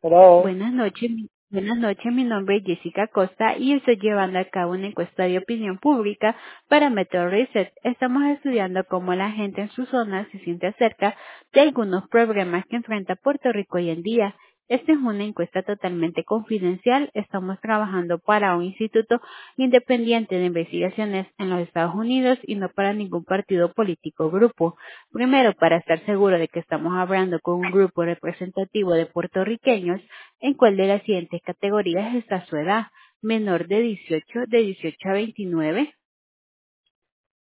Hello. Buenas noches, mi nombre es Jessica Costa y estoy llevando a cabo una encuesta de opinión pública para Metro Research. Estamos estudiando cómo la gente en su zona se siente acerca de algunos problemas que enfrenta Puerto Rico hoy en día. Esta es una encuesta totalmente confidencial. Estamos trabajando para un instituto independiente de investigaciones en los Estados Unidos y no para ningún partido político o grupo. Primero, para estar seguro de que estamos hablando con un grupo representativo de puertorriqueños, ¿en cuál de las siguientes categorías está su edad? Menor de 18, de 18 a 29,